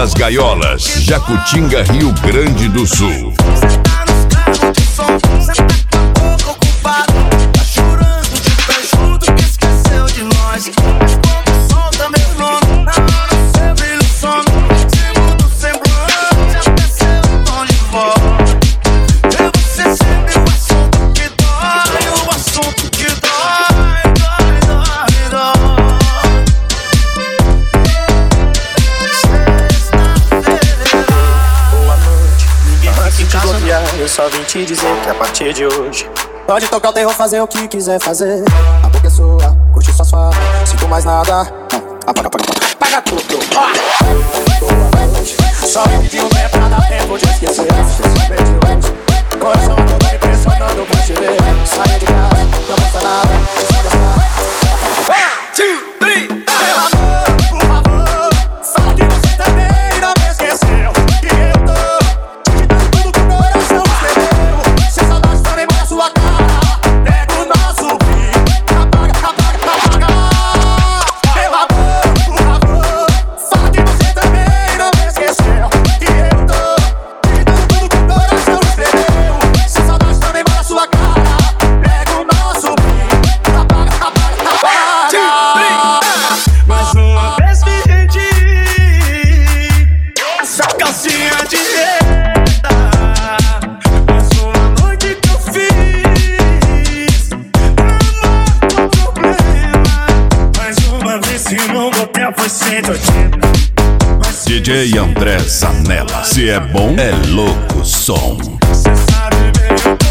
das Gaiolas, Jacutinga, Rio Grande do Sul. Eu só vim te dizer que a partir de hoje pode tocar o terror, fazer o que quiser fazer. A boca é sua, curte suas falas, sinto mais nada. Apaga tudo. Boa noite. Só vim que o é pra dar tempo de esquecer. Coração a todo impressionando pra te ver. Saia de casa, não custa nada. One, two, three. Meu amor, por favor, fala que você também não me esqueceu. Que eu tô digitando tudo que o coração escreveu. Se a saudade também mora sua cara, pega o nosso brilho, apaga. Meu amor, por favor, fala que você também não me esqueceu. Que eu tô digitando tudo que o coração escreveu. Se a saudade também mora sua cara, pega o nosso brilho, apaga. Mais uma vez me rendi, essa calcinha de renda. Mais uma noite que eu fiz, amor com problema. Mais uma vez se não botar foi 180. DJ André Zanella, se é bom, é louco som. Cê sabe bem.